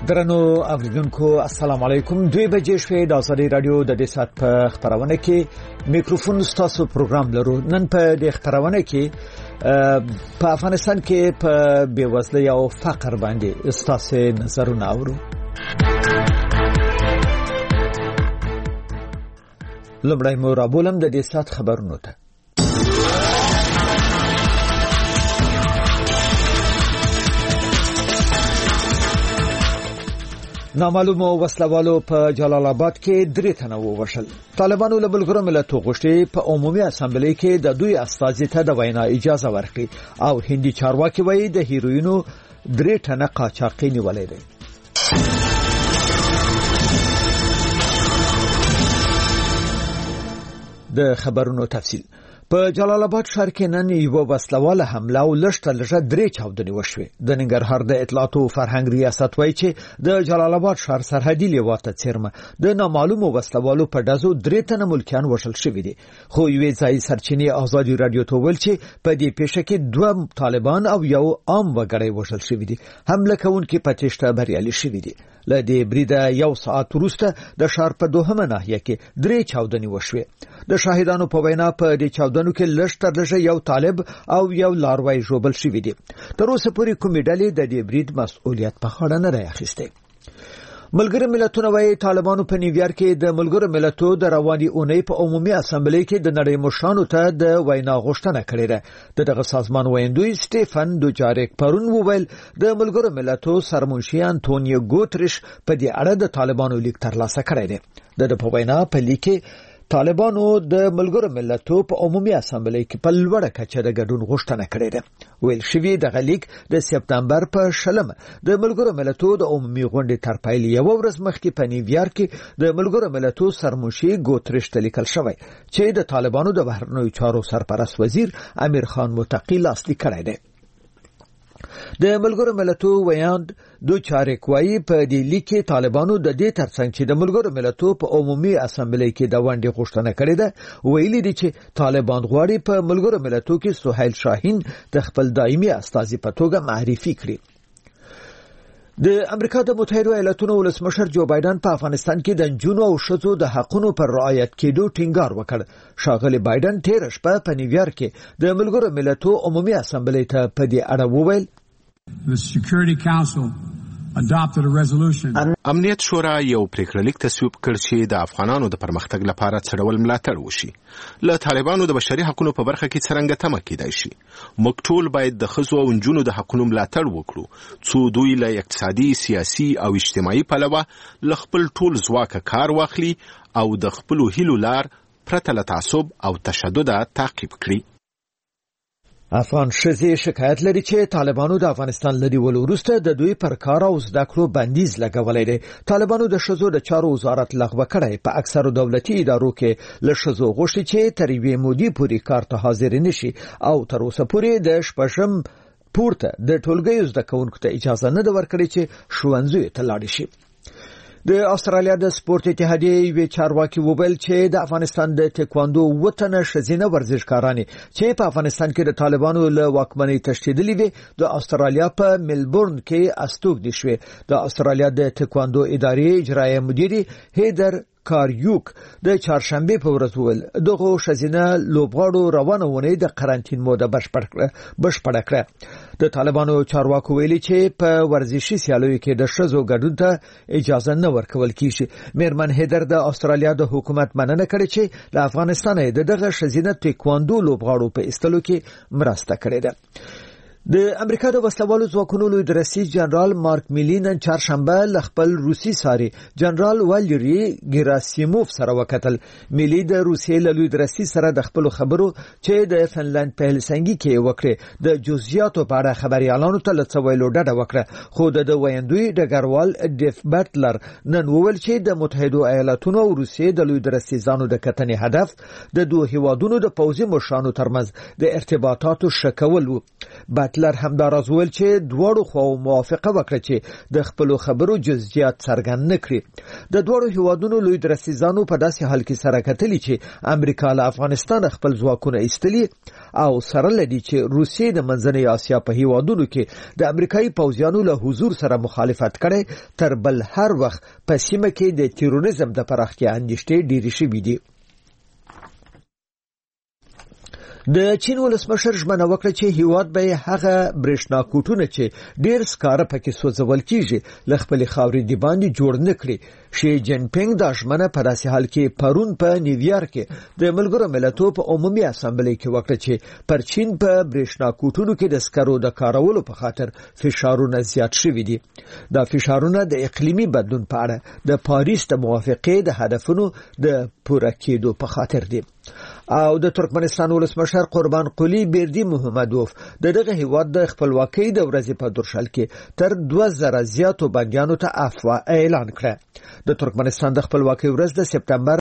درنو اوریدونکو السلام علیکم 2 بجې شوې د ازادي رادیو د دې سات په خبرونه کې میکروفون ستاسو پروګرام لرو. نن په دې خبرونه کې په افغانستان کې په بیوزلۍ او فقر باندې ستاسو نظرونه اورو. لمړی مو رابولم د دې سات خبرونه ته. نامعلومو وسلوالو په جلال آباد کې 3 تنه ووژل. طالبانو له ملګرو ملتونو غوښتي په عمومي اسامبلې کې د دوی استازي ته د وینا اجازه ورکړي او هندي چارواکي وایي د هیروینو 3 تنه قاچاقي نیولې دي. د خبرونو تفصیل. په جلال آباد ښار کې نن یو وسلواله حمله او لږه 3 چاودنې وشوه. د ننګرهار د اطلاعات او فرهنګ ریاست وایي چې د جلال آباد ښار سرحدي لیواته څیرمه د نامعلومو وسلوالو په ډزو 3 تنه ملکیان وژل شوي دي. خو یوې ځای سرچینې ازادي رادیو ته ویل چې په دې پیښه کې 2 طالبان او یو عام وګړی وژل شوي دي. حمله کوونکي په تېښته بریالي شوي دي. له دې بریده یو ساعت وروسته د ښار په دوهمه ناحیه کې 3 چاودنې وشوه. د شاهدانو په وینا په دې چاودنو کې لږ یو طالب او یو لاروی ژوبل شوی دي. تر اوسه پورې کومې ډلې د دې برید مسؤلیت په غاړه نه راخیسته. ملګرو ملتونو وايي طالبانو په نیویارک کې د ملګرو ملتونو د رواني اونۍ په عمومي اسامبلې کې د نړۍ مشرانو ته د وینا غوښتنه کړې ده. دغه سازمان ویندوی سټيفن دوچارک پرون وویل د ملګرو ملتونو سرمنشي انټونیو ګوتریش په دې اړه د طالبانو لیک ترلاسه کړی دی. د په وینا په لیک طالبانو د ملګرو ملتونو په عمومي اسامبلې کې په لوړه کچه د ګډون غوښتنه کړې ده. ویل شوی د غلیک د سپتمبر په 10 د ملګرو ملتونو د عمومي غونډې تر پیل یو ورځ مخکې په نیویارک کې د ملګرو ملتونو سرمنشي ګوتریش ته لیکل شوی چې د طالبانو د بهرنیو چارو سرپرست وزیر امیر خان متقی لاسلیک کړی دی. د ملګرو ملتونو ویاند دوچارک وایي په دې لیک کې طالبانو د دې ترڅنګ چې د ملګرو ملتونو په عمومي اسامبلې کې د ونډې غوښتنه کړې ده ویلي دي چې طالبان غواړي په ملګرو ملتونو کې سهیل شاهین د خپل دایمي استازي په توګه معرفي کړي. د امریکا د متحده ایالاتونو ولسمشر جو بایدن په افغانستان کې د جنونو او شذو د حقونو پر رعایت کېدو ټینګار وکړ. ښاغلی بایدن تیر شپه په نیویارک کې د ملګرو ملتونو عمومي اسامبلې ته په دې اړه وویل The Security Council adopted a resolution. امنیت شورا یو پریکړلیک تصویب کړ چې د افغانانو د پرمختګ لپاره څرول ملاتړ وشي. له طالبانو د بشري حقوقو په برخه کې څرنګه تمه کېدای شي. موږ ټول باید د ښځو او نجونو د حقوقو ملاتړ وکړو څو دوی له اقتصادي، سیاسي او اجتماعي پلوه له خپل ټول ځواکه کار واخلي او د خپل هیلو لار پرته له تعصب او تشدد تعقیب کړي. افغان ښځې شکایت لري چې طالبانو د افغانستان لري ول وروسته د دوی پر کار او زده کړو بندیز لګولای دي. طالبانو د ښځو د چارو وزارت لغوه کړی. په اکثرو دولتي ادارو کې له ښځو غوښتي چې تر یوې مودې پورې کار ته حاضر نشي او تر اوسه پورې د شپږم پورته د ټولګیو زده کوونکو ته اجازه نه ده ورکړې چې ښوونځیو ته لاړ شي. د استرالیا د سپورت اتحادیې یو چارواکي وویل چې د افغانستان د ټیکواندو وطن ښځینه ورزشکاران چې په افغانستان کې د طالبانو له واکمنۍ تښتېدلې وي د استرالیا په ملبورن کې استوګنې شوې. د استرالیا د ټیکواندو ادارې اجرایي مدیر هیدر کاریوک د چهارشنبه په ورځ وویل دغه ښځینه لوبغاړو روانه ونې د قرنټین موده بشپړه کړه. د طالبانو چارواکو ویلي چې په ورزشي سیالیو کې د ښځو ګډون ته اجازه نه ورکول کیږي. میرمن هیدر د استرالیا د حکومت مننه کړې چې له افغانستان دغه ښځینه ټیکواندو لوبغاړو په ایستلو کې مرسته کړې ده. د امریکا د وسلوالو ځواکونو لوی رئیس جنرال مارک میلی نن چهارشنبه ل خپل روسي ساري جنرال واليري ګراسیموف سره وکتل. میلی د روسیې له لوی رئیس سره د خپل خبرو چې د فنلند په هلسنګي کې وکړه د جزئیاتو په اړه خبريالانو ته لڅویلو ډډه وکړه. خو د ویندوی ډګروال ډیف بټلر نن وویل چې د متحده ایالاتونو او روسیې د لوی رئیسانو د کتنې هدف د دوه هیوادونو د پوځي مشرانو ترمنځ د ارتباطاتو شکول وو. بټلر همداراز ویل چې دواړو خواو موافقه وکړه چې د خپل خبرو جزئیات څرګند نکړي. د دوړو هیوادونو لوی درسیزانو په داسې حال کې سره کتلی چې امریکا له افغانستان خپل ځواکونه ایستلي او سره لدی چې روسیې د منځنۍ اسیا په هیوادونو کې د امریکایي پوځیانو له حضور سره مخالفت کړي تر بل هر وخت په سیمه کې د تیروریزم د پراختیا اندېښنې ډېرې شوې دي. د چین ولسمشر ژمنه وکړه چې هیواد به هغه برېښنا کوټونه چې ډېر سکاره پکې سوځول کیږي ل خپل خاورې دی باندې جوړ نکړي. شي جین پینګ د ژمنه په داسې حال کې پرون په نیویارک کې د ملګرو ملتونو په عمومي اسامبلې کې وکړه چې پر چین په برېښنا کوټونو کې د سکرو د کارولو په خاطر فشارونه زیات شوي دي. دا فشارونه د اقلیمي بدلون په اړه د پاریس د موافقې د هدفونو د پوره کېدو په خاطر دي. او د ترکمنستان ولسمشر قربان قلی بردی محمدوف دغه هیواد د خپلواکۍ د ورځې په درشل کې تر 2000 زیاتو بندیانو ته عفو اعلان کړ. د ترکمنستان د خپلواکۍ ورځ د سپتمبر